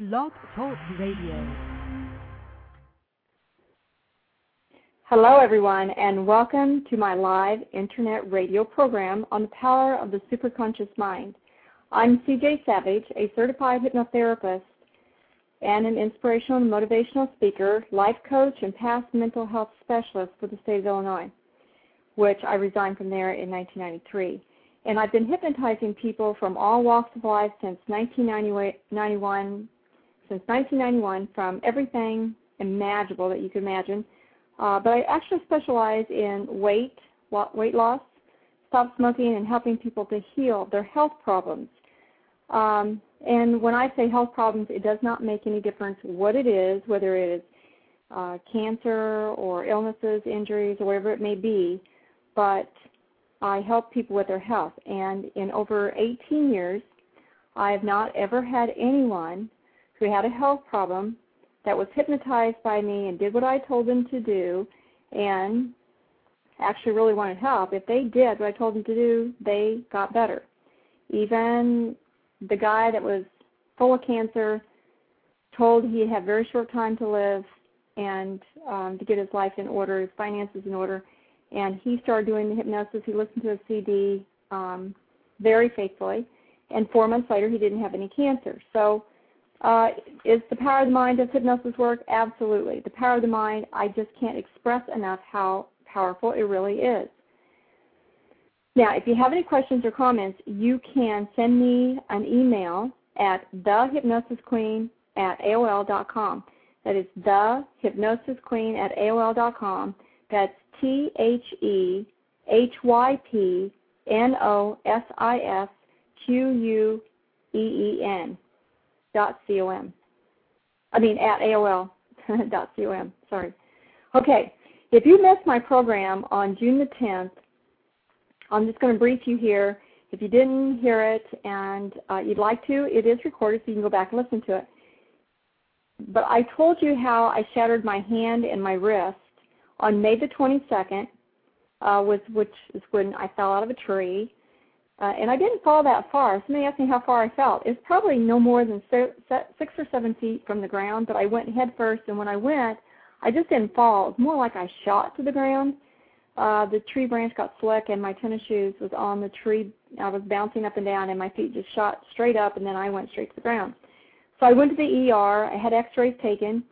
Blog Talk Radio. Hello, everyone, and welcome to my live internet radio program on the power of the superconscious mind. I'm CJ Savage, a certified hypnotherapist and an inspirational and motivational speaker, life coach, and past mental health specialist for the state of Illinois, which I resigned from there in 1993. And I've been hypnotizing people from all walks of life since 1991, from everything imaginable that you can imagine. But I actually specialize in weight loss, stop smoking, and helping people to heal their health problems. And when I say health problems, it does not make any difference what it is, whether it is cancer or illnesses, injuries, or whatever it may be, but I help people with their health. And in over 18 years, I have not ever had anyone who had a health problem that was hypnotized by me and did what I told them to do and actually really wanted help. If they did what I told them to do, they got better. Even the guy that was full of cancer, told he had very short time to live and to get his life in order, his finances in order, and he started doing the hypnosis. He listened to a CD very faithfully, and 4 months later he didn't have any cancer. So is the power of the mind, does hypnosis work? Absolutely. The power of the mind, I just can't express enough how powerful it really is. Now, if you have any questions or comments, you can send me an email at thehypnosisqueen@aol.com. That is thehypnosisqueen@aol.com. That's THEHYPNOSISQUEEN.com. At AOL.com. Sorry. Okay. If you missed my program on June the 10th, I'm just going to brief you here. If you didn't hear it and you'd like to, it is recorded, so you can go back and listen to it. But I told you how I shattered my hand and my wrist on May the 22nd, which is when I fell out of a tree. And I didn't fall that far. Somebody asked me how far I fell. It's probably no more than 6 or 7 feet from the ground, but I went head first, and when I went, I just didn't fall. It was more like I shot to the ground. The tree branch got slick, and my tennis shoes was on the tree. I was bouncing up and down, and my feet just shot straight up, and then I went straight to the ground. So I went to the ER. I had x-rays taken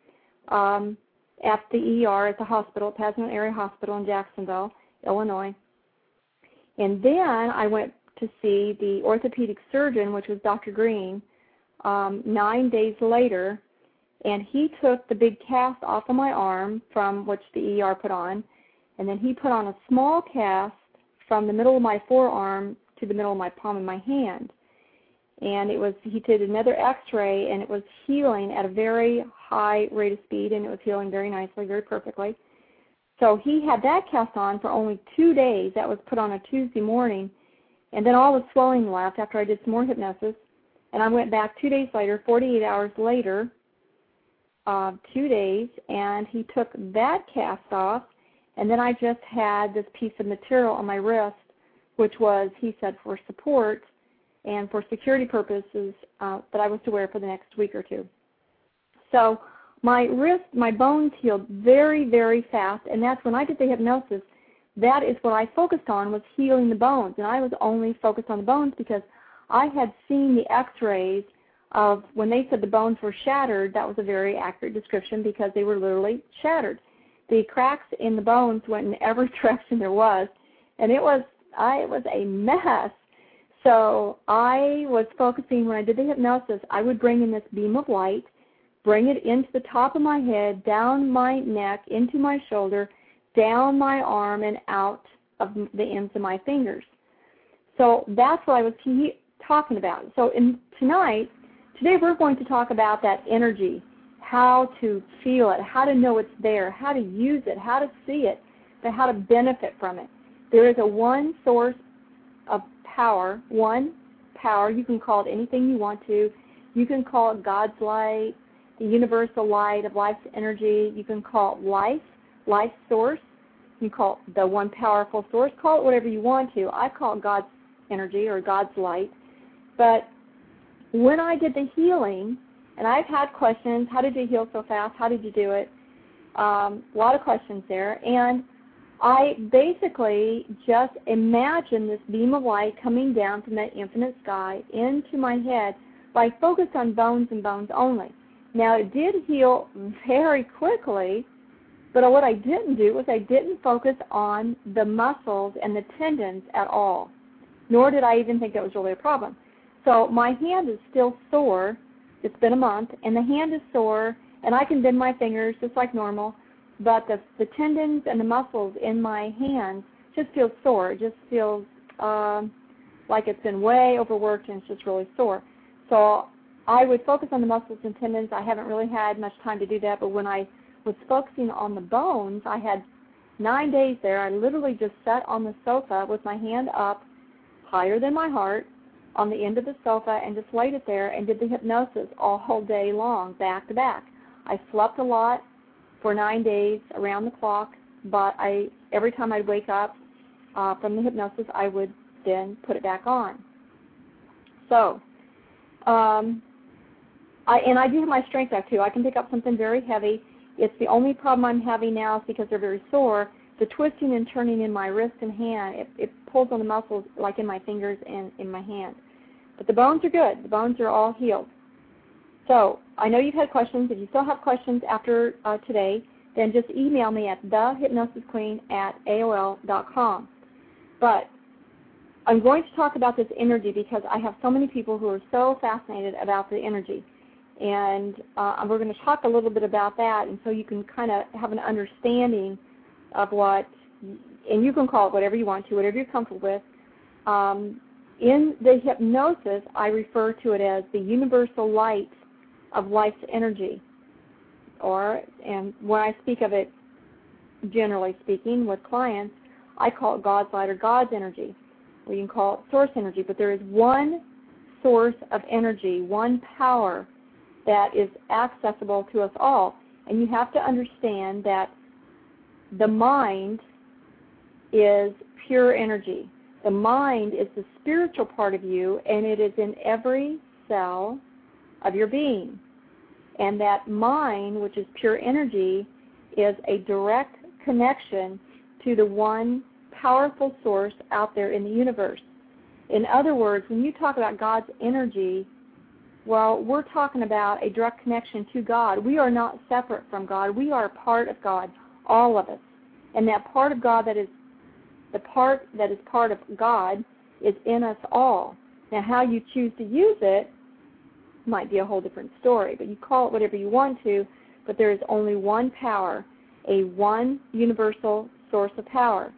at the ER at the hospital, Pasman Area Hospital in Jacksonville, Illinois. And then I went to see the orthopedic surgeon, which was Dr. Green, 9 days later, and he took the big cast off of my arm from which the ER put on, and then he put on a small cast from the middle of my forearm to the middle of my palm of my hand. And he did another x-ray, and it was healing at a very high rate of speed, and it was healing very nicely, very perfectly. So he had that cast on for only 2 days. That was put on a Tuesday morning. And then all the swelling left after I did some more hypnosis. And I went back 2 days later, 48 hours later, 2 days, and he took that cast off. And then I just had this piece of material on my wrist, which was, he said, for support and for security purposes that I was to wear for the next week or two. So my bones healed very, very fast, and that's when I did the hypnosis. That is what I focused on, was healing the bones, and I was only focused on the bones because I had seen the x-rays of when they said the bones were shattered. That was a very accurate description because they were literally shattered. The cracks in the bones went in every direction there was, and it was a mess. So I was focusing, when I did the hypnosis, I would bring in this beam of light, bring it into the top of my head, down my neck, into my shoulder, down my arm, and out of the ends of my fingers. So that's what I was talking about. So today we're going to talk about that energy, how to feel it, how to know it's there, how to use it, how to see it, but how to benefit from it. There is a one source of power, one power. You can call it anything you want to. You can call it God's light, the universal light of life's energy. You can call it life source. You can call it the one powerful source. Call it whatever you want to. I call it God's energy or God's light. But when I did the healing And I've had questions. How did you heal so fast? How did you do it? A lot of questions there. And I basically just imagined this beam of light coming down from that infinite sky into my head by focused on bones and bones only. Now, it did heal very quickly, but what I didn't do was I didn't focus on the muscles and the tendons at all, nor did I even think that was really a problem. So my hand is still sore. It's been a month, and the hand is sore, and I can bend my fingers just like normal, but the tendons and the muscles in my hands just feel sore. It just feels like it's been way overworked and it's just really sore. So I would focus on the muscles and tendons. I haven't really had much time to do that, but when I was focusing on the bones, I had 9 days there. I literally just sat on the sofa with my hand up higher than my heart on the end of the sofa and just laid it there and did the hypnosis all day long, back to back. I slept a lot for 9 days around the clock, but every time I'd wake up from the hypnosis, I would then put it back on. So, I do have my strength back too. I can pick up something very heavy. It's the only problem I'm having now is because they're very sore. The twisting and turning in my wrist and hand, it pulls on the muscles like in my fingers and in my hand. But the bones are good. The bones are all healed. So I know you've had questions. If you still have questions after today, then just email me at thehypnosisqueen@aol.com. But I'm going to talk about this energy because I have so many people who are so fascinated about the energy. And we're going to talk a little bit about that, and so you can kind of have an understanding of what, and you can call it whatever you want to, whatever you're comfortable with. In the hypnosis, I refer to it as the universal light of life's energy. And when I speak of it, generally speaking, with clients, I call it God's light or God's energy. Or you can call it source energy, but there is one source of energy, one power that is accessible to us all. And you have to understand that the mind is pure energy. The mind is the spiritual part of you, and it is in every cell of your being. And that mind, which is pure energy, is a direct connection to the one powerful source out there in the universe. In other words, when you talk about God's energy, well, we're talking about a direct connection to God. We are not separate from God. We are a part of God, all of us. And that part of God that is the part that is part of God is in us all. Now, how you choose to use it might be a whole different story, but you call it whatever you want to, but there is only one power, a one universal source of power.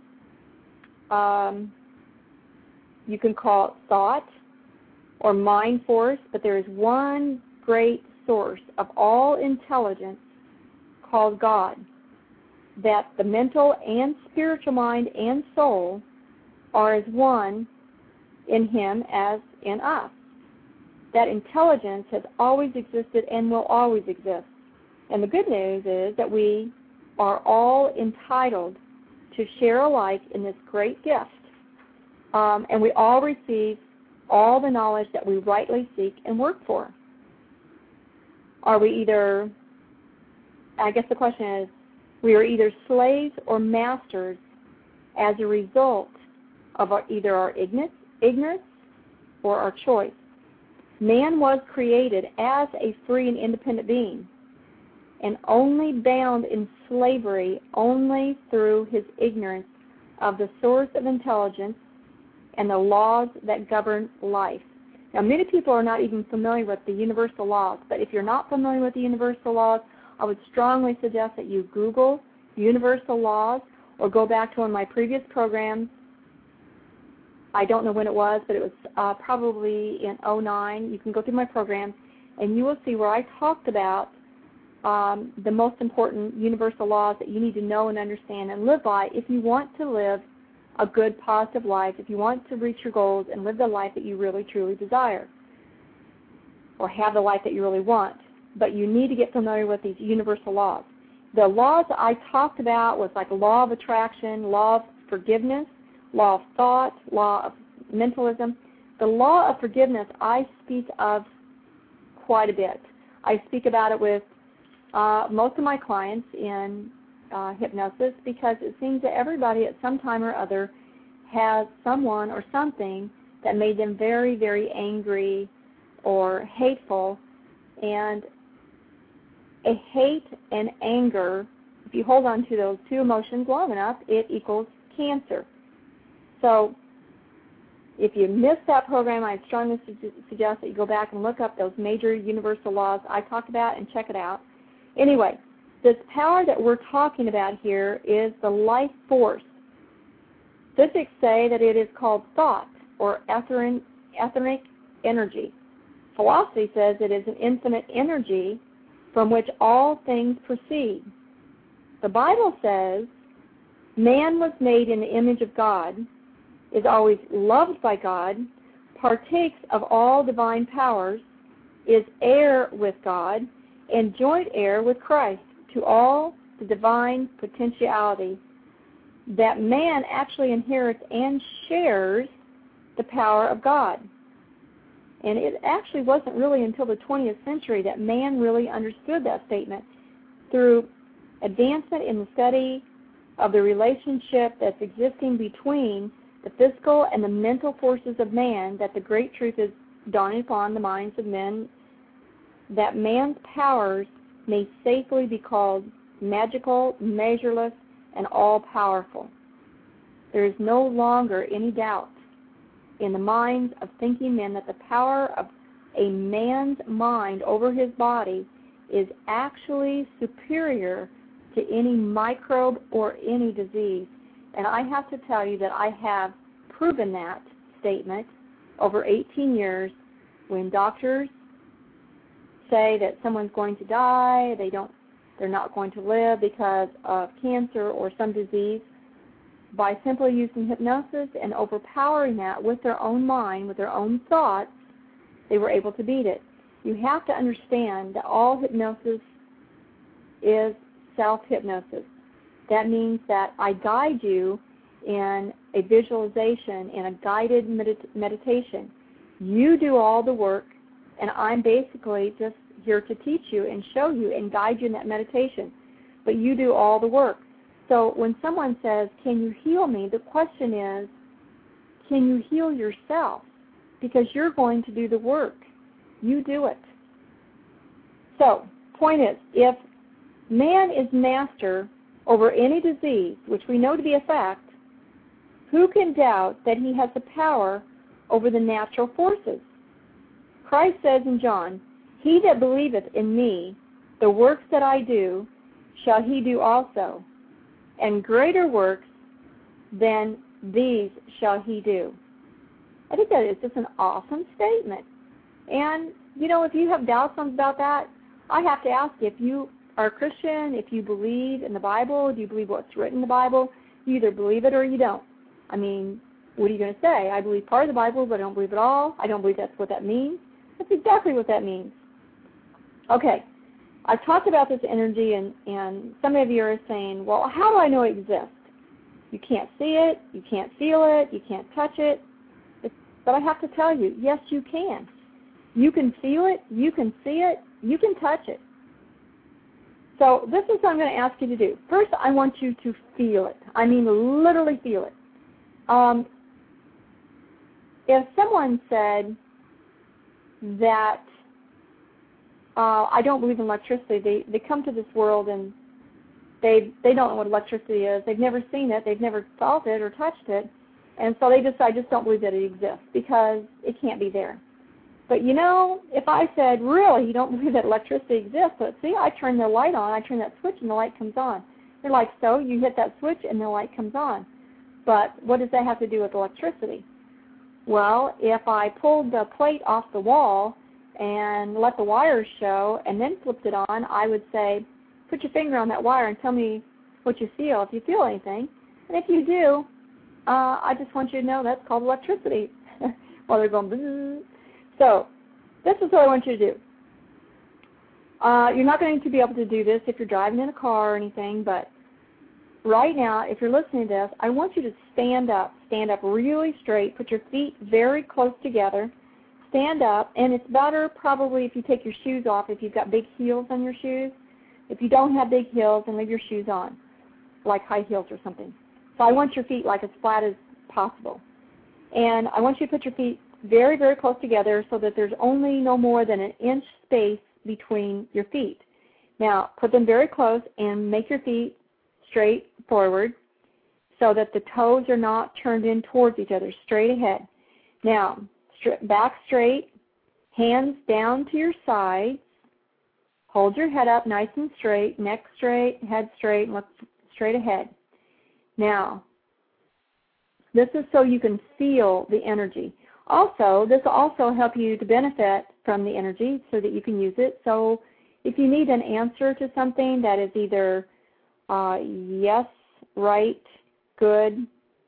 You can call it thought or mind force, but there is one great source of all intelligence called God, that the mental and spiritual mind and soul are as one in Him as in us. That intelligence has always existed and will always exist. And the good news is that we are all entitled to share alike in this great gift. And we all receive all the knowledge that we rightly seek and work for. Are we either, I guess the question is, we are either slaves or masters as a result of either our ignorance or our choice. Man was created as a free and independent being and only bound in slavery only through his ignorance of the source of intelligence and the laws that govern life. Now, many people are not even familiar with the universal laws, but if you're not familiar with the universal laws, I would strongly suggest that you Google universal laws or go back to one of my previous programs. I don't know when it was, but it was probably in 2009. You can go through my program, and you will see where I talked about the most important universal laws that you need to know and understand and live by if you want to live a good, positive life, if you want to reach your goals and live the life that you really, truly desire, or have the life that you really want. But you need to get familiar with these universal laws. The laws that I talked about was like law of attraction, law of forgiveness, law of thought, law of mentalism. The law of forgiveness I speak of quite a bit. I speak about it with most of my clients in hypnosis because it seems that everybody at some time or other has someone or something that made them very, very angry or hateful. And a hate and anger, if you hold on to those two emotions long enough, it equals cancer. So if you missed that program, I strongly suggest that you go back and look up those major universal laws I talked about and check it out. Anyway, this power that we're talking about here is the life force. Physics say that it is called thought or etheric energy. Philosophy says it is an infinite energy from which all things proceed. The Bible says man was made in the image of God, is always loved by God, partakes of all divine powers, is heir with God, and joint heir with Christ to all the divine potentiality, that man actually inherits and shares the power of God. And it actually wasn't really until the 20th century that man really understood that statement through advancement in the study of the relationship that's existing between the physical and the mental forces of man, that the great truth is dawning upon the minds of men, that man's powers may safely be called magical, measureless, and all-powerful. There is no longer any doubt in the minds of thinking men that the power of a man's mind over his body is actually superior to any microbe or any disease. And I have to tell you that I have proven that statement over 18 years when doctors say that someone's going to die, they're not going to live because of cancer or some disease. By simply using hypnosis and overpowering that with their own mind, with their own thoughts, they were able to beat it. You have to understand that all hypnosis is self-hypnosis. That means that I guide you in a visualization, in a guided meditation. You do all the work, and I'm basically just here to teach you and show you and guide you in that meditation. But you do all the work. So when someone says, can you heal me, the question is, can you heal yourself? Because you're going to do the work. You do it. So, point is, if man is master over any disease, which we know to be a fact, who can doubt that he has the power over the natural forces? Christ says in John, he that believeth in me, the works that I do, shall he do also, and greater works than these shall he do. I think that is just an awesome statement. And, you know, if you have doubts about that, I have to ask you, if you are a Christian, if you believe in the Bible, do you believe what's written in the Bible? You either believe it or you don't. I mean, what are you going to say? I believe part of the Bible, but I don't believe it all. I don't believe that's what that means. That's exactly what that means. Okay. I've talked about this energy, and some of you are saying, well, how do I know it exists? You can't see it, you can't feel it, you can't touch it. But I have to tell you, yes, you can. You can feel it, you can see it, you can touch it. So this is what I'm going to ask you to do. First, I want you to feel it. I mean literally feel it. If someone said that I don't believe in electricity. They come to this world and they don't know what electricity is. They've never seen it. They've never felt it or touched it. And so they decide, I just don't believe that it exists because it can't be there. But, you know, if I said, really, you don't believe that electricity exists, but see, I turn the light on, I turn that switch and the light comes on. They're like, so you hit that switch and the light comes on. But what does that have to do with electricity? Well, if I pulled the plate off the wall and let the wires show and then flipped it on, I would say, put your finger on that wire and tell me what you feel, if you feel anything. And if you do, I just want you to know that's called electricity. While they're going, boo. So this is what I want you to do. You're not going to be able to do this if you're driving in a car or anything, but right now, if you're listening to this, I want you to stand up really straight, put your feet very close together, stand up, and it's better probably if you take your shoes off if you've got big heels on your shoes. If you don't have big heels, then leave your shoes on, like high heels or something. So I want your feet like as flat as possible. And I want you to put your feet very, very close together so that there's only no more than an inch space between your feet. Now, put them very close and make your feet straight forward so that the toes are not turned in towards each other, straight ahead. Now, back straight, hands down to your sides. Hold your head up nice and straight, neck straight, head straight, and look straight ahead. Now, this is so you can feel the energy. Also, this will also help you to benefit from the energy so that you can use it. So if you need an answer to something that is either yes, right, good,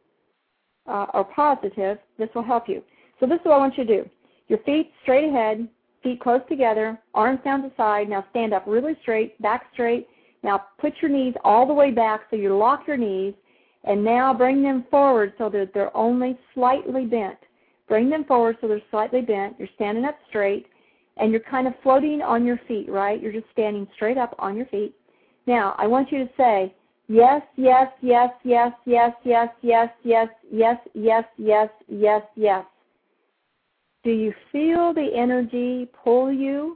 or positive, this will help you. So this is what I want you to do. Your feet straight ahead, feet close together, arms down to the side. Now stand up really straight, back straight. Now put your knees all the way back so you lock your knees, and now bring them forward so that they're only slightly bent. Bring them forward so they're slightly bent. You're standing up straight, and you're kind of floating on your feet, right? You're just standing straight up on your feet. Now, I want you to say, yes, yes, yes, yes, yes, yes, yes, yes, yes, yes, yes, yes, yes. Do you feel the energy pull you?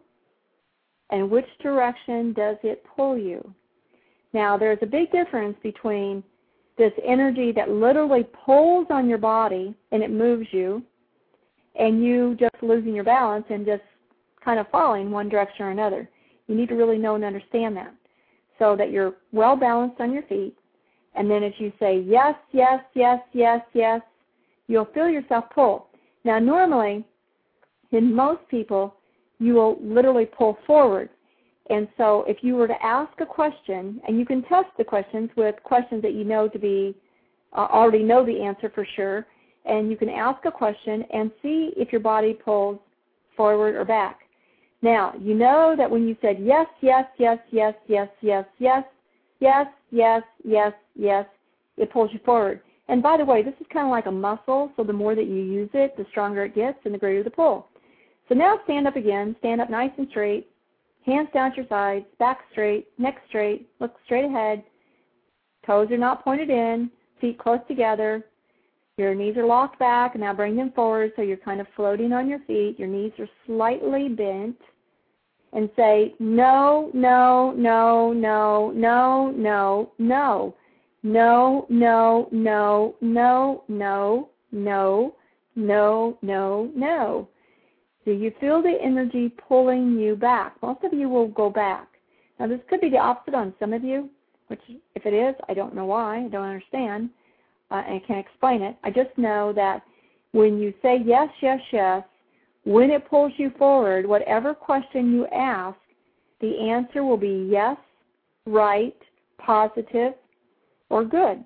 And which direction does it pull you? Now, there's a big difference between this energy that literally pulls on your body and it moves you, and you just losing your balance and just kind of falling one direction or another. You need to really know and understand that so that you're well balanced on your feet. And then as you say yes, yes, yes, yes, yes, you'll feel yourself pull. Now, normally, in most people, you will literally pull forward. And so if you were to ask a question, and you can test the questions with questions that you know to be, already know the answer for sure, and you can ask a question and see if your body pulls forward or back. Now, you know that when you said yes, yes, yes, yes, yes, yes, yes, yes, yes, yes, yes, it pulls you forward. And by the way, this is kind of like a muscle, so the more that you use it, the stronger it gets and the greater the pull. So now stand up again, stand up nice and straight, hands down at your sides, back straight, neck straight, look straight ahead, toes are not pointed in, feet close together, your knees are locked back, and now bring them forward so you're kind of floating on your feet, your knees are slightly bent, and say no, no, no, no, no, no, no, no, no, no, no, no, no, no, no, no. Do you feel the energy pulling you back? Most of you will go back. Now, this could be the opposite on some of you, which if it is, I don't know why. I don't understand, and I can't explain it. I just know that when you say yes, yes, yes, when it pulls you forward, whatever question you ask, the answer will be yes, right, positive, or good.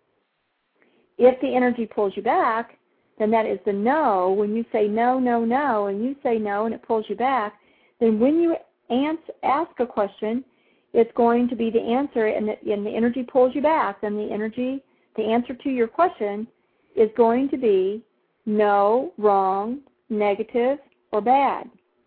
If the energy pulls you back, then that is the no. When you say no, no, no, and you say no and it pulls you back, then when you ask a question, it's going to be the answer, and the energy pulls you back. Then the answer to your question is going to be no, wrong, negative, or bad.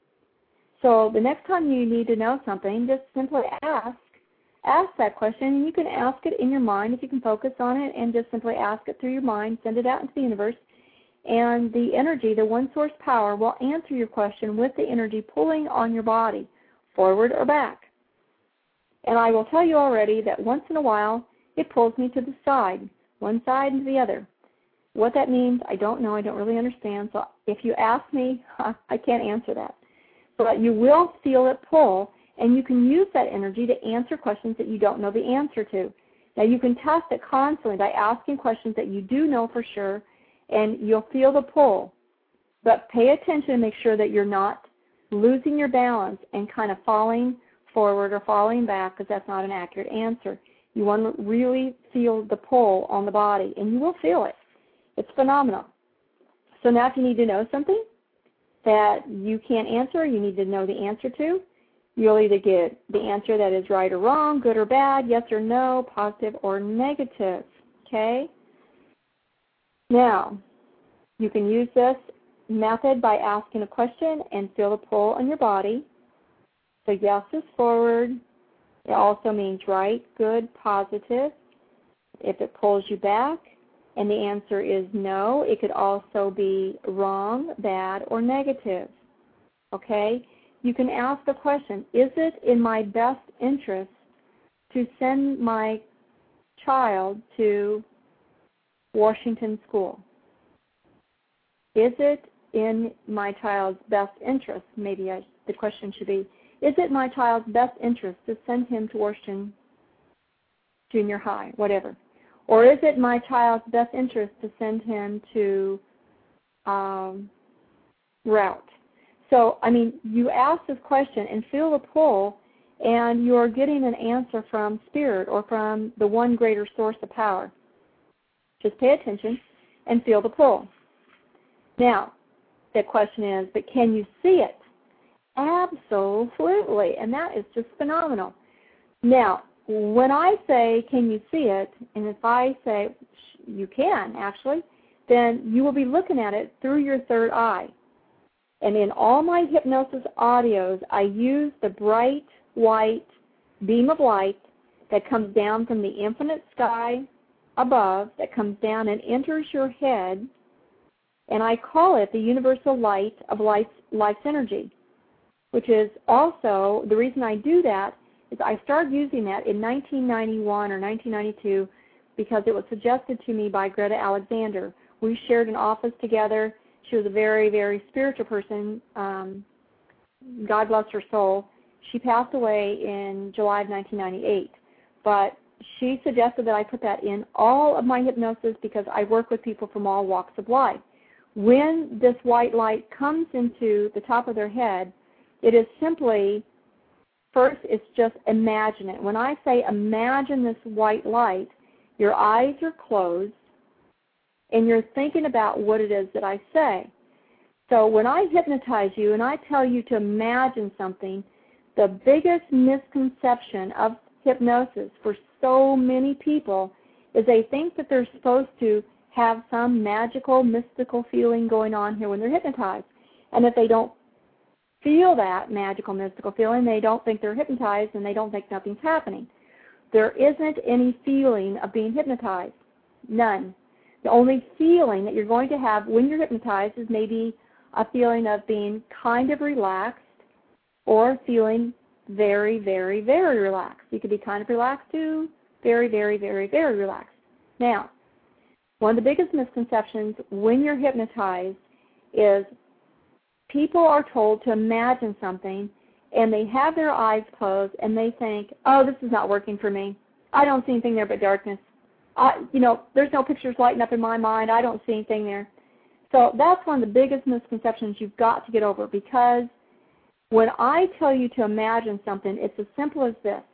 So the next time you need to know something, just simply ask that question, and you can ask it in your mind if you can focus on it, and just simply ask it through your mind, send it out into the universe, and the energy, the one source power, will answer your question with the energy pulling on your body, forward or back. And I will tell you already that once in a while, it pulls me to the side, one side and the other. What that means, I don't know. I don't really understand. So if you ask me, I can't answer that. But you will feel it pull, and you can use that energy to answer questions that you don't know the answer to. Now, you can test it constantly by asking questions that you do know for sure, and you'll feel the pull. But pay attention and make sure that you're not losing your balance and kind of falling forward or falling back, because that's not an accurate answer. You want to really feel the pull on the body, and you will feel it. It's phenomenal. So now if you need to know something that you can't answer, or you need to know the answer to, you'll either get the answer that is right or wrong, good or bad, yes or no, positive or negative, okay? Now, you can use this method by asking a question and feel the pull on your body. So yes is forward. It also means right, good, positive. If it pulls you back and the answer is no, it could also be wrong, bad, or negative. Okay? You can ask the question, is it in my best interest to send my child to Washington School? Is it in my child's best interest? Maybe the question should be, is it my child's best interest to send him to Washington Junior High, whatever? Or is it my child's best interest to send him to Route? So, I mean, you ask this question and feel the pull, and you're getting an answer from Spirit or from the one greater source of power. Just pay attention and feel the pull. Now, the question is, but can you see it? Absolutely, and that is just phenomenal. Now, when I say, can you see it, and if I say, you can, actually, then you will be looking at it through your third eye. And in all my hypnosis audios, I use the bright white beam of light that comes down from the infinite sky above, that comes down and enters your head, and I call it the universal light of life's energy, which is also, the reason I do that is I started using that in 1991 or 1992 because it was suggested to me by Greta Alexander. We shared an office together. She was a very, very spiritual person. God bless her soul. She passed away in July of 1998. But she suggested that I put that in all of my hypnosis because I work with people from all walks of life. When this white light comes into the top of their head, it is simply, first, it's just imagine it. When I say imagine this white light, your eyes are closed, and you're thinking about what it is that I say. So when I hypnotize you and I tell you to imagine something, the biggest misconception of hypnosis for so many people is they think that they're supposed to have some magical, mystical feeling going on here when they're hypnotized. And if they don't feel that magical, mystical feeling, they don't think they're hypnotized and they don't think nothing's happening. There isn't any feeling of being hypnotized. None. The only feeling that you're going to have when you're hypnotized is maybe a feeling of being kind of relaxed or feeling very, very, very relaxed. You could be kind of relaxed to very, very, very, very relaxed. Now, one of the biggest misconceptions when you're hypnotized is people are told to imagine something and they have their eyes closed and they think, oh, this is not working for me. I don't see anything there but darkness. There's no pictures lighting up in my mind. I don't see anything there. So that's one of the biggest misconceptions you've got to get over, because when I tell you to imagine something, it's as simple as this.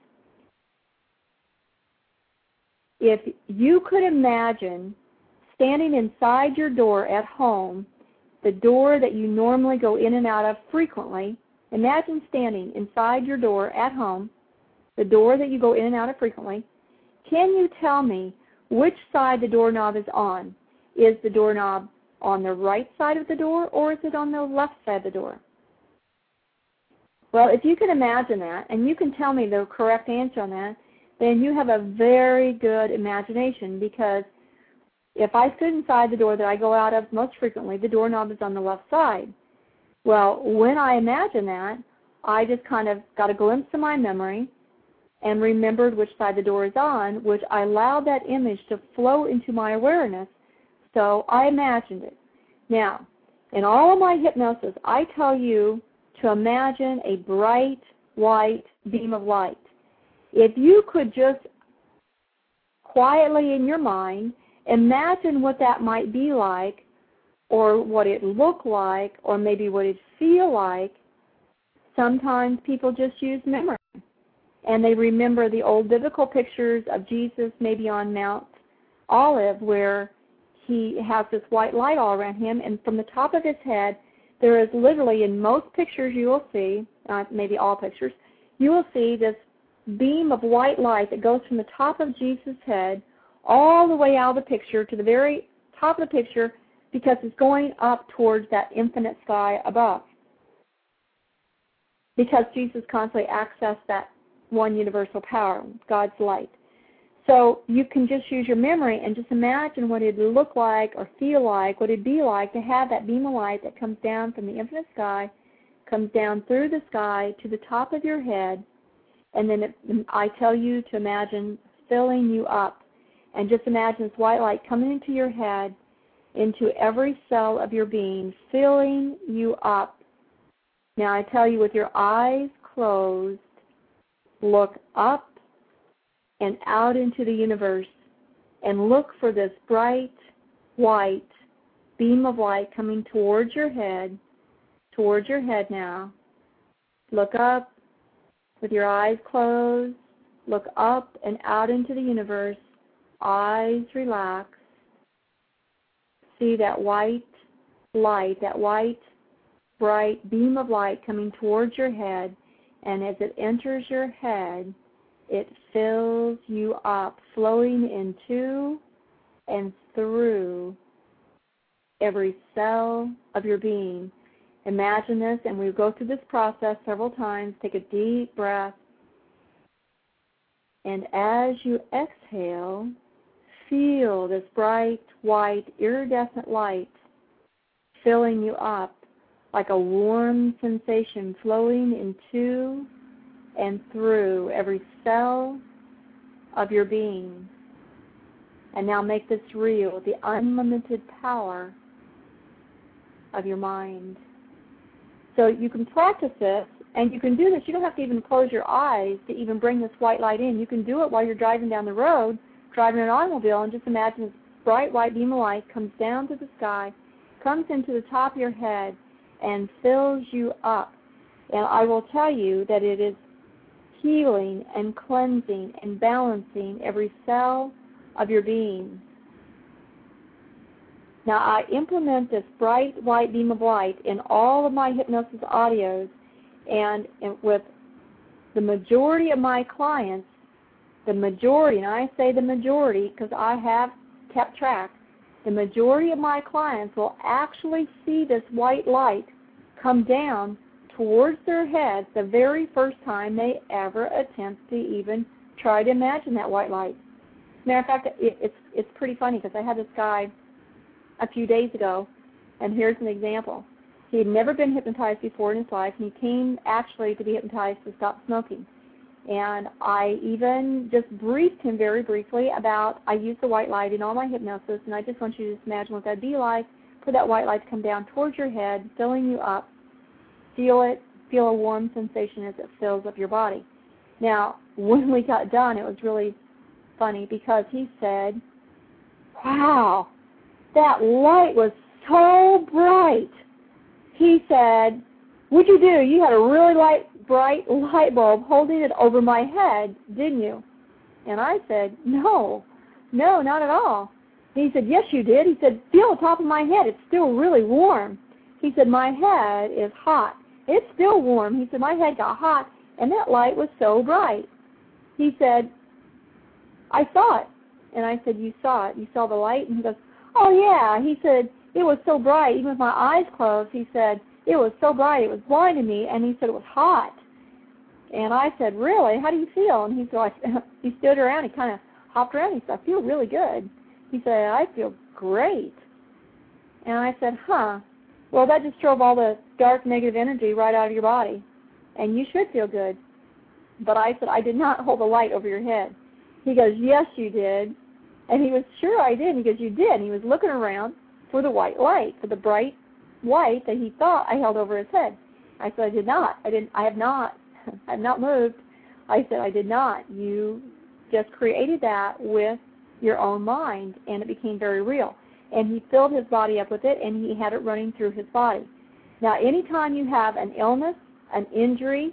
If you could imagine standing inside your door at home, the door that you normally go in and out of frequently, imagine standing inside your door at home, the door that you go in and out of frequently. Can you tell me which side the doorknob is on? Is the doorknob on the right side of the door, or is it on the left side of the door? Well, if you can imagine that, and you can tell me the correct answer on that, then you have a very good imagination, because if I stood inside the door that I go out of most frequently, the doorknob is on the left side. Well, when I imagine that, I just kind of got a glimpse of my memory and remembered which side the door is on, which I allowed that image to flow into my awareness, so I imagined it. Now, in all of my hypnosis, I tell you to imagine a bright, white beam of light. If you could just quietly in your mind imagine what that might be like, or what it looked like, or maybe what it feel like. Sometimes people just use memory, and they remember the old biblical pictures of Jesus maybe on Mount Olive, where he has this white light all around him, and from the top of his head, there is literally, in most pictures you will see, maybe all pictures, you will see this beam of white light that goes from the top of Jesus' head all the way out of the picture to the very top of the picture, because it's going up towards that infinite sky above. Because Jesus constantly accessed that one universal power, God's light. So you can just use your memory and just imagine what it would look like or feel like, what it would be like to have that beam of light that comes down from the infinite sky, comes down through the sky to the top of your head, and then I tell you to imagine filling you up. And just imagine this white light coming into your head, into every cell of your being, filling you up. Now I tell you, with your eyes closed, look up and out into the universe and look for this bright white beam of light coming towards your head now. Look up with your eyes closed. Look up and out into the universe. Eyes relaxed. See that white light, that white bright beam of light coming towards your head, and as it enters your head, it fills you up, flowing into and through every cell of your being. Imagine this, and we go through this process several times. Take a deep breath, and as you exhale, feel this bright, white, iridescent light filling you up, like a warm sensation flowing into and through every cell of your being. And now make this real, the unlimited power of your mind. So you can practice this, and you can do this. You don't have to even close your eyes to even bring this white light in. You can do it while you're driving down the road, driving an automobile, and just imagine this bright white beam of light comes down to the sky, comes into the top of your head, and fills you up. And I will tell you that it is healing and cleansing and balancing every cell of your being. Now, I implement this bright white beam of light in all of my hypnosis audios, and with the majority of my clients, the majority, and I say the majority because I have kept track, the majority of my clients will actually see this white light come down towards their heads the very first time they ever attempt to even try to imagine that white light. Matter of fact, it's pretty funny because I had this guy a few days ago, and here's an example. He had never been hypnotized before in his life, and he came actually to be hypnotized to stop smoking. And I even just briefed him very briefly about, I use the white light in all my hypnosis, and I just want you to just imagine what that would be like for that white light to come down towards your head, filling you up. Feel it, feel a warm sensation as it fills up your body. Now, when we got done, it was really funny because he said, wow, that light was so bright. He said, what'd you do? You had a really bright light bulb holding it over my head, didn't you? And I said, no, not at all. And he said, yes, you did. He said, feel the top of my head. It's still really warm. He said, my head is hot. It's still warm. He said, my head got hot, and that light was so bright. He said, I saw it. And I said, you saw it? You saw the light? And he goes, oh, yeah. He said, it was so bright. Even with my eyes closed, he said, it was so bright. It was blinding me. And he said, it was hot. And I said, really? How do you feel? And he said, he stood around. He kind of hopped around. He said, I feel really good. He said, I feel great. And I said, well, that just drove all the dark negative energy right out of your body. And you should feel good. But I said, I did not hold a light over your head. He goes, yes, you did. And he was, sure I did. He goes, you did. And he was looking around for the white light, for the bright white that he thought I held over his head. I said, I did not. I have not moved. I said, I did not. You just created that with your own mind, and it became very real. And he filled his body up with it, and he had it running through his body. Now, anytime you have an illness, an injury,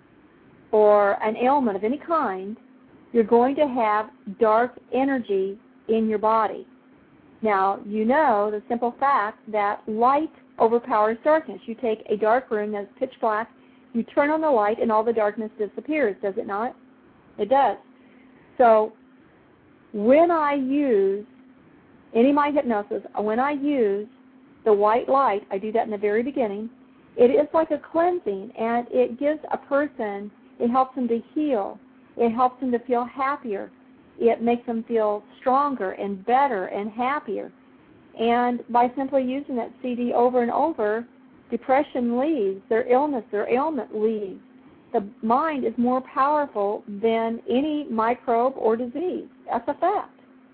or an ailment of any kind, you're going to have dark energy in your body. Now, you know the simple fact that light overpowers darkness. You take a dark room that's pitch black, you turn on the light, and all the darkness disappears, does it not? It does. So when I use any of my hypnosis, when I use the white light, I do that in the very beginning, it is like a cleansing, and it gives a person, it helps them to heal. It helps them to feel happier. It makes them feel stronger and better and happier. And by simply using that CD over and over, depression leaves, their illness, their ailment leaves. The mind is more powerful than any microbe or disease. That's a fact.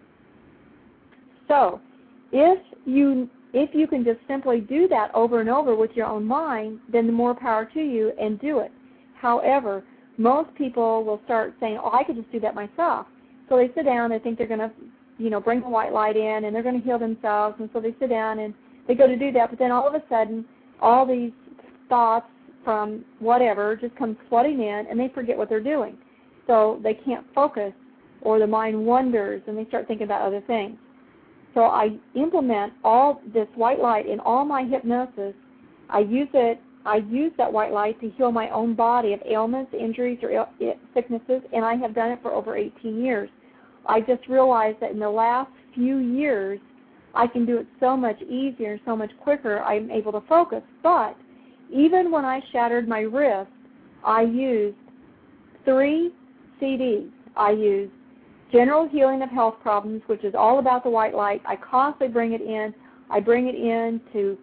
So if you can just simply do that over and over with your own mind, then the more power to you, and do it. However, most people will start saying, oh, I could just do that myself. So they sit down, they think they're going to, bring the white light in, and they're going to heal themselves, and so they sit down and they go to do that, but then all of a sudden, all these thoughts from whatever just come flooding in, and they forget what they're doing. So they can't focus, or the mind wanders, and they start thinking about other things. So I implement all this white light in all my hypnosis. I use that white light to heal my own body of ailments, injuries, or sicknesses, and I have done it for over 18 years. I just realized that in the last few years, I can do it so much easier, so much quicker, I'm able to focus. But even when I shattered my wrist, I used 3 CDs. I used General Healing of Health Problems, which is all about the white light. I constantly bring it in. I bring it in to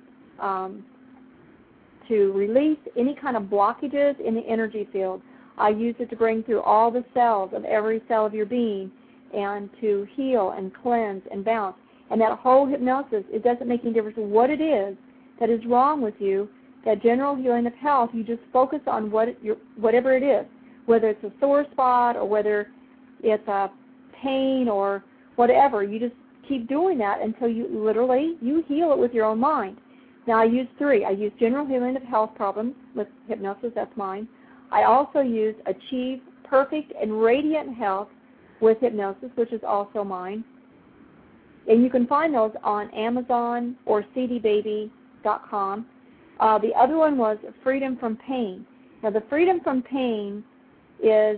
release any kind of blockages in the energy field. I use it to bring through all the cells of every cell of your being and to heal and cleanse and balance. And that whole hypnosis, it doesn't make any difference what it is that is wrong with you. That General Healing of Health, you just focus on whatever it is, whether it's a sore spot or whether it's a pain or whatever. You just keep doing that until you heal it with your own mind. Now I use 3. I use General Healing of Health Problems with hypnosis, that's mine. I also use Achieve Perfect and Radiant Health with hypnosis, which is also mine. And you can find those on Amazon or cdbaby.com. The other one was Freedom from Pain. Now the Freedom from Pain is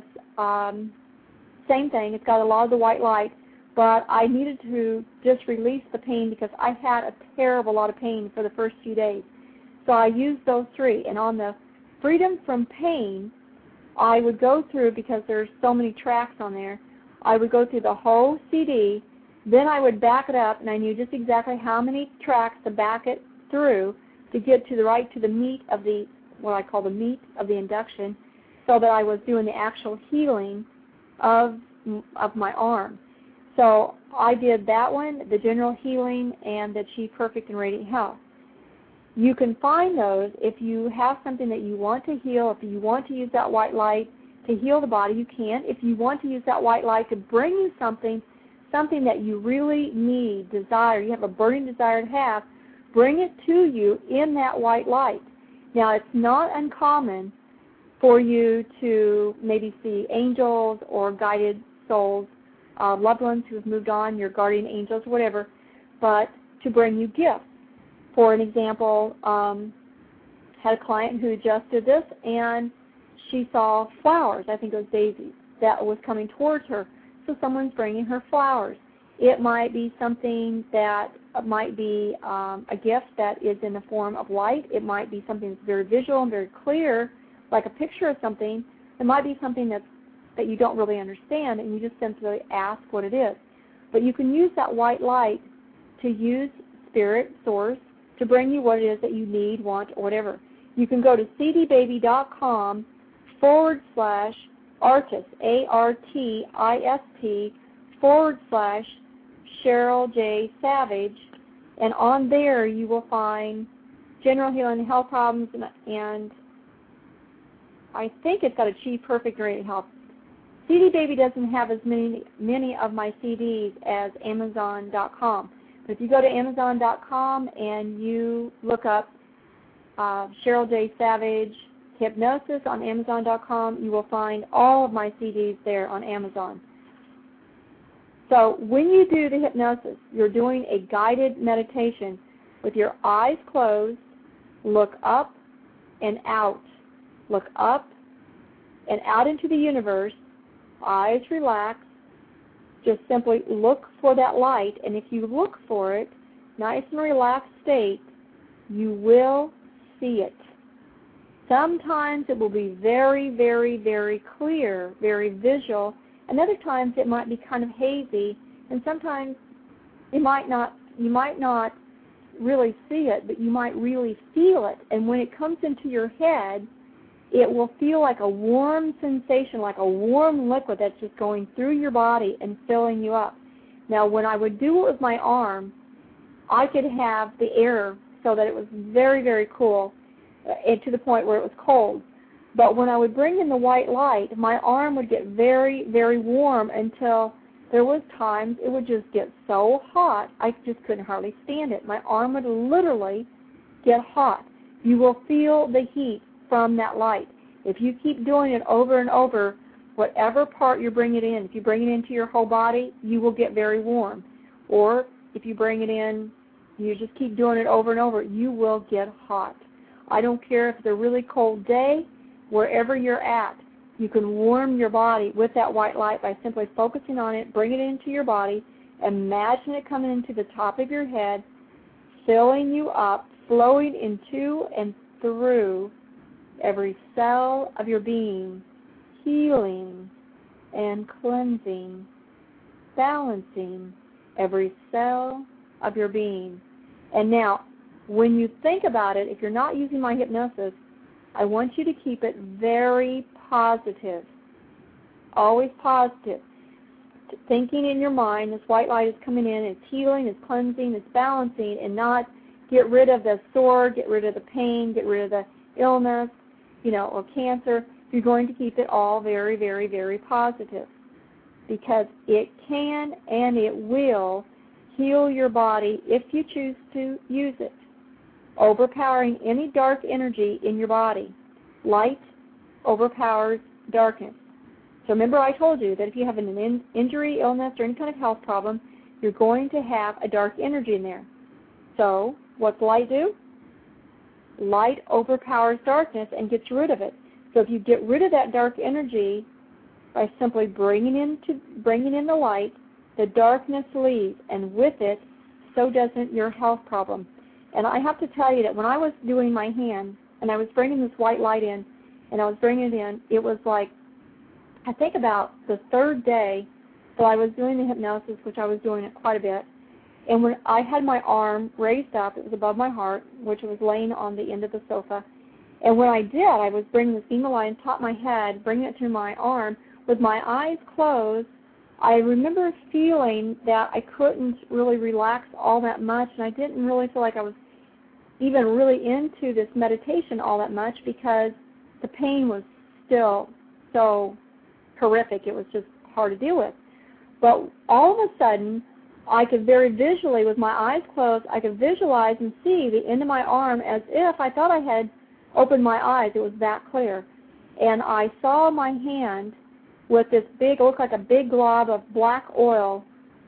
same thing. It's got a lot of the white light, but I needed to just release the pain because I had a terrible lot of pain for the first few days. So I used those 3. And on the Freedom from Pain, I would go through, because there's so many tracks on there, I would go through the whole CD, then I would back it up, and I knew just exactly how many tracks to back it through to get to the meat of the, what I call the meat of the induction, so that I was doing the actual healing of my arm. So I did that one, the General Healing, and the Achieve Perfect and Radiant Health. You can find those if you have something that you want to heal, if you want to use that white light to heal the body, you can. If you want to use that white light to bring you something that you really need, desire, you have a burning desire to have, bring it to you in that white light. Now, it's not uncommon for you to maybe see angels or guided souls, loved ones who have moved on, your guardian angels, whatever, but to bring you gifts. For an example, had a client who just did this, and she saw flowers, I think it was daisies, that was coming towards her. So someone's bringing her flowers. It might be something that might be a gift that is in the form of light. It might be something that's very visual and very clear, like a picture of something. It might be something that you don't really understand, and you just simply ask what it is. But you can use that white light to use spirit, source, to bring you what it is that you need, want, or whatever. You can go to cdbaby.com /artist, ARTIST /Cheryl J. Savage, and on there you will find General Healing and Health Problems, and I think it's got Achieve Perfect and Radiant Health. CD Baby doesn't have as many of my CDs as Amazon.com. But if you go to Amazon.com and you look up Cheryl J. Savage Hypnosis on Amazon.com, you will find all of my CDs there on Amazon. So when you do the hypnosis, you're doing a guided meditation with your eyes closed. Look up and out. Look up and out into the universe. Eyes relaxed. Just simply look for that light, and if you look for it, nice and relaxed state, you will see it. Sometimes it will be very, very, very clear, very visual, and other times it might be kind of hazy, and sometimes you might not really see it, but you might really feel it. And when it comes into your head, it will feel like a warm sensation, like a warm liquid that's just going through your body and filling you up. Now, when I would do it with my arm, I could have the air so that it was very, very cool, and to the point where it was cold. But when I would bring in the white light, my arm would get very, very warm until there was times it would just get so hot I just couldn't hardly stand it. My arm would literally get hot. You will feel the heat from that light. If you keep doing it over and over, whatever part you bring it in, if you bring it into your whole body, you will get very warm. Or if you bring it in, you just keep doing it over and over, you will get hot. I don't care if it's a really cold day, wherever you're at, you can warm your body with that white light by simply focusing on it, bring it into your body, imagine it coming into the top of your head, filling you up, flowing into and through every cell of your being, healing and cleansing, balancing every cell of your being. And now, when you think about it, if you're not using my hypnosis, I want you to keep it very positive, always positive. Thinking in your mind, this white light is coming in, it's healing, it's cleansing, it's balancing, and not get rid of the sore, get rid of the pain, get rid of the illness, or cancer. You're going to keep it all very, very, very positive, because it can and it will heal your body if you choose to use it, overpowering any dark energy in your body. Light overpowers darkness. So remember, I told you that if you have an injury, illness, or any kind of health problem, you're going to have a dark energy in there. So what's light do? Light overpowers darkness and gets rid of it. So if you get rid of that dark energy by simply bringing in the light, the darkness leaves, and with it, so doesn't your health problem. And I have to tell you that when I was doing my hand, and I was bringing this white light in, and I was bringing it in, it was like, I think about the third day that I was doing the hypnosis, which I was doing it quite a bit, and when I had my arm raised up, it was above my heart, which was laying on the end of the sofa, and when I did, I was bringing the steam light on top of my head, bringing it to my arm, with my eyes closed. I remember feeling that I couldn't really relax all that much, and I didn't really feel like I was even really into this meditation all that much, because the pain was still so horrific. It was just hard to deal with. But all of a sudden, I could very visually, with my eyes closed, I could visualize and see the end of my arm as if I thought I had opened my eyes. It was that clear. And I saw my hand with this big, it looked like a big glob of black oil,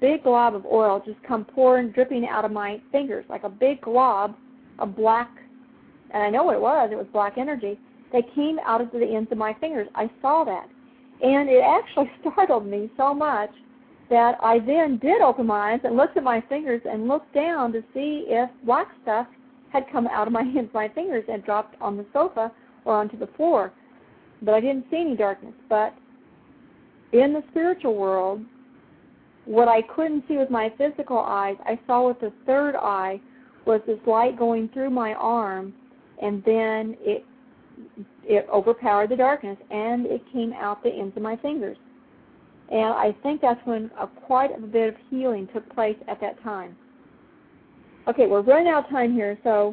just come pouring, dripping out of my fingers, like a big glob of black, and I know what it was black energy, that came out of the ends of my fingers. I saw that. And it actually startled me so much that I then did open my eyes and looked at my fingers and looked down to see if black stuff had come out of my hands, my fingers, and dropped on the sofa or onto the floor. But I didn't see any darkness. But in the spiritual world, what I couldn't see with my physical eyes, I saw with the third eye, was this light going through my arm, and then it overpowered the darkness, and it came out the ends of my fingers. And I think that's when quite a bit of healing took place at that time. Okay, we're running out of time here, so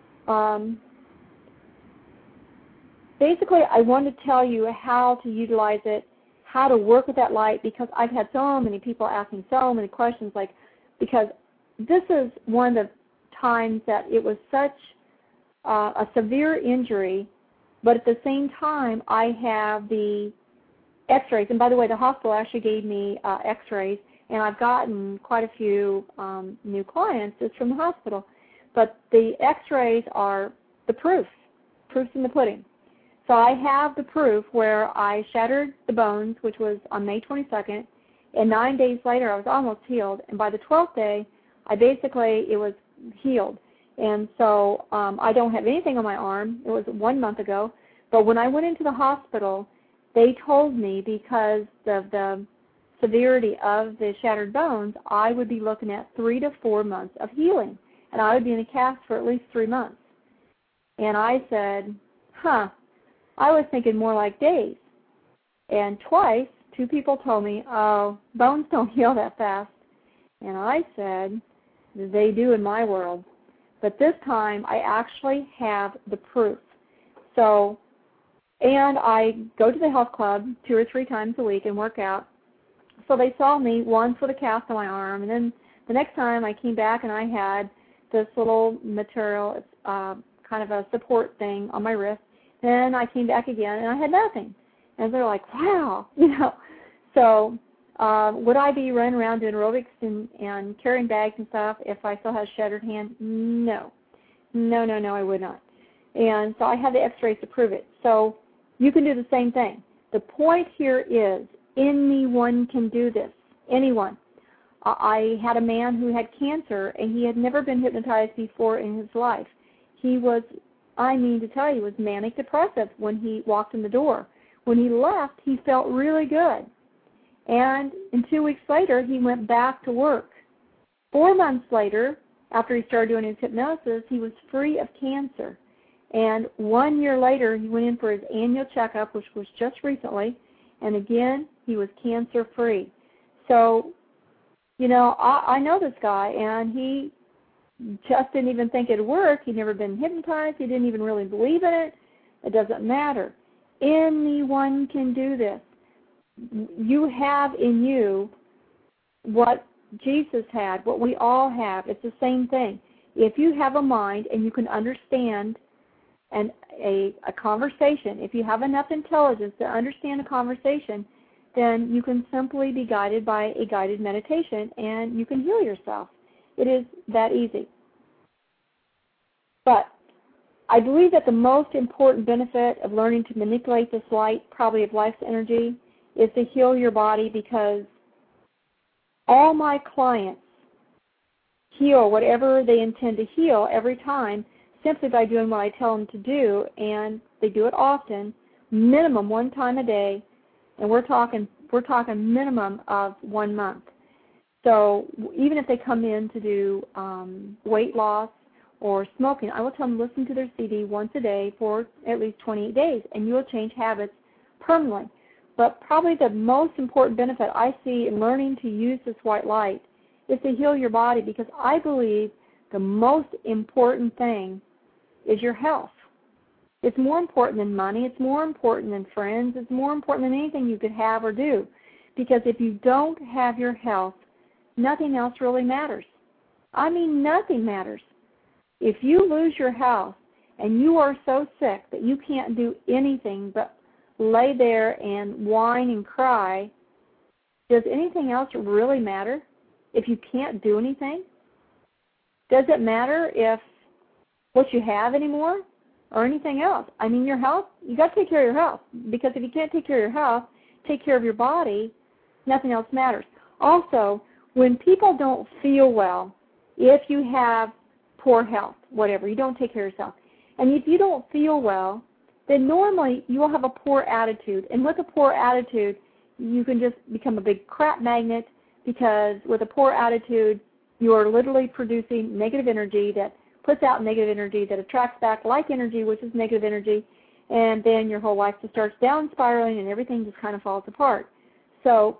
basically I wanted to tell you how to utilize it, how to work with that light, because I've had so many people asking so many questions, because this is one of the times that it was such a severe injury, but at the same time I have the x-rays, and by the way, the hospital actually gave me x-rays, and I've gotten quite a few new clients just from the hospital, but the x-rays are the proofs in the pudding. So I have the proof where I shattered the bones, which was on May 22nd, and 9 days later I was almost healed, and by the 12th day, it was healed. And so I don't have anything on my arm. It was 1 month ago. But when I went into the hospital, they told me because of the severity of the shattered bones, I would be looking at 3 to 4 months of healing. And I would be in a cast for at least 3 months. And I said, I was thinking more like days. And twice, 2 people told me, oh, bones don't heal that fast. And I said, they do in my world. But this time, I actually have the proof. So, and I go to the health club 2 or 3 times a week and work out. So they saw me once with a cast on my arm, and then the next time I came back and I had this little material, kind of a support thing on my wrist. Then I came back again and I had nothing. And they're like, wow, So would I be running around doing aerobics and carrying bags and stuff if I still had a shattered hand? No, I would not. And so I had the x-rays to prove it. So you can do the same thing. The point here is anyone can do this, anyone. I had a man who had cancer, and he had never been hypnotized before in his life. He was, I mean to tell you, was manic depressive when he walked in the door. When he left, he felt really good. And 2 weeks later, he went back to work. 4 months later, after he started doing his hypnosis, he was free of cancer. And 1 year later, he went in for his annual checkup, which was just recently, and again, he was cancer-free. So, I know this guy, and he just didn't even think it'd work. He'd never been hypnotized. He didn't even really believe in it. It doesn't matter. Anyone can do this. You have in you what Jesus had, what we all have. It's the same thing. If you have a mind and you can understand a conversation, if you have enough intelligence to understand a conversation, then you can simply be guided by a guided meditation and you can heal yourself. It is that easy. But I believe that the most important benefit of learning to manipulate this light, probably of life's energy, is to heal your body, because all my clients heal whatever they intend to heal every time simply by doing what I tell them to do, and they do it often, minimum 1 time a day, and we're talking minimum of 1 month. So even if they come in to do weight loss or smoking, I will tell them listen to their CD once a day for at least 28 days, and you will change habits permanently. But probably the most important benefit I see in learning to use this white light is to heal your body, because I believe the most important thing is your health. It's more important than money. It's more important than friends. It's more important than anything you could have or do. Because if you don't have your health, nothing else really matters. I mean, nothing matters. If you lose your health and you are so sick that you can't do anything but lay there and whine and cry, does anything else really matter if you can't do anything? Does it matter if what you have anymore or anything else? I mean, your health, you got to take care of your health, because if you can't take care of your health, take care of your body, nothing else matters. Also, when people don't feel well, if you have poor health, whatever, you don't take care of yourself, and if you don't feel well, then normally you will have a poor attitude. And with a poor attitude, you can just become a big crap magnet, because with a poor attitude, you are literally producing negative energy that puts out negative energy that attracts back like energy, which is negative energy, and then your whole life just starts down spiraling and everything just kind of falls apart. So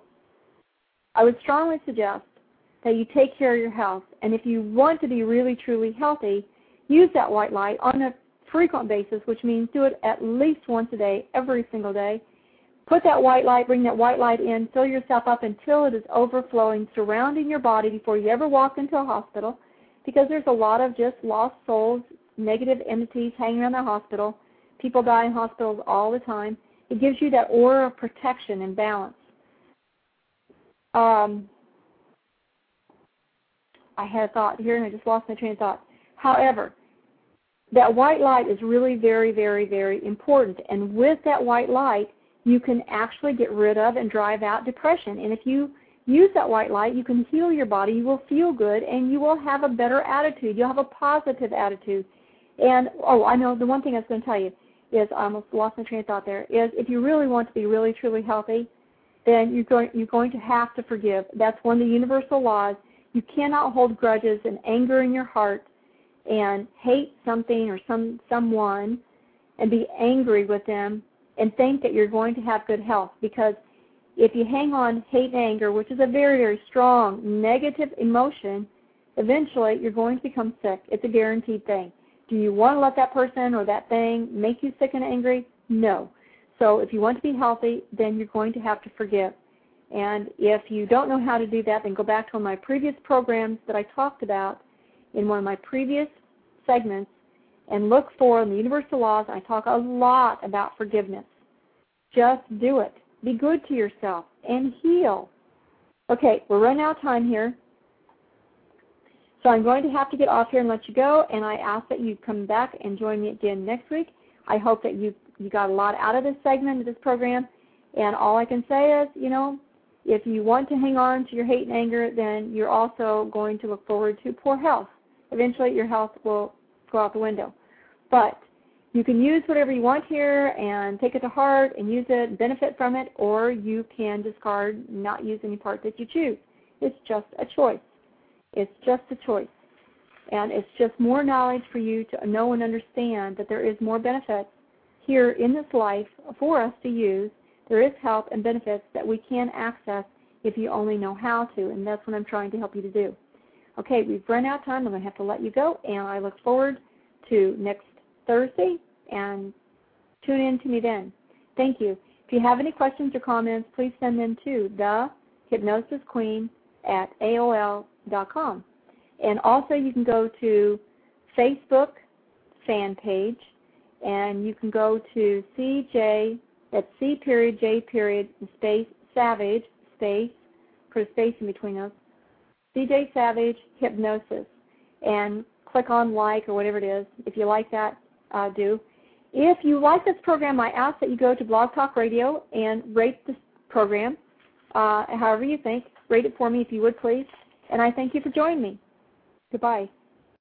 I would strongly suggest that you take care of your health, and if you want to be really, truly healthy, use that white light on a frequent basis, which means do it at least once a day, every single day. Put that white light, bring that white light in, fill yourself up until it is overflowing, surrounding your body before you ever walk into a hospital, because there's a lot of just lost souls, negative entities hanging around the hospital. People die in hospitals all the time. It gives you that aura of protection and balance. I had a thought here, and I just lost my train of thought. However, that white light is really very, very, very important. And with that white light, you can actually get rid of and drive out depression. And if you use that white light. You can heal your body. You will feel good, and you will have a better attitude. You'll have a positive attitude. And, I know the one thing I was going to tell you is, I almost lost my train of thought there, is if you really want to be really, truly healthy, then you're going to have to forgive. That's one of the universal laws. You cannot hold grudges and anger in your heart and hate something or someone and be angry with them and think that you're going to have good health, because if you hang on hate and anger, which is a very, very strong negative emotion, eventually you're going to become sick. It's a guaranteed thing. Do you want to let that person or that thing make you sick and angry? No. So if you want to be healthy, then you're going to have to forgive. And if you don't know how to do that, then go back to one of my previous programs that I talked about in one of my previous segments and look for the universal laws. I talk a lot about forgiveness. Just do it. Be good to yourself and heal. Okay, we're running out of time here. So I'm going to have to get off here and let you go, and I ask that you come back and join me again next week. I hope that you got a lot out of this segment of this program, and all I can say is, if you want to hang on to your hate and anger, then you're also going to look forward to poor health. Eventually your health will go out the window. But you can use whatever you want here and take it to heart and use it, benefit from it, or you can discard, not use any part that you choose. It's just a choice. It's just a choice. And it's just more knowledge for you to know and understand that there is more benefits here in this life for us to use. There is help and benefits that we can access if you only know how to, and that's what I'm trying to help you to do. Okay, we've run out of time. I'm going to have to let you go, and I look forward to next Thursday, and tune in to me then. Thank you. If you have any questions or comments, please send them to thehypnosisqueen@aol.com. And also you can go to Facebook fan page, and you can go to CJ, that's C.J. space Savage, space, put a space in between those, CJ Savage Hypnosis, and click on like or whatever it is. If you like that, do. If you like this program, I ask that you go to Blog Talk Radio and rate this program however you think. Rate it for me if you would, please. And I thank you for joining me. Goodbye.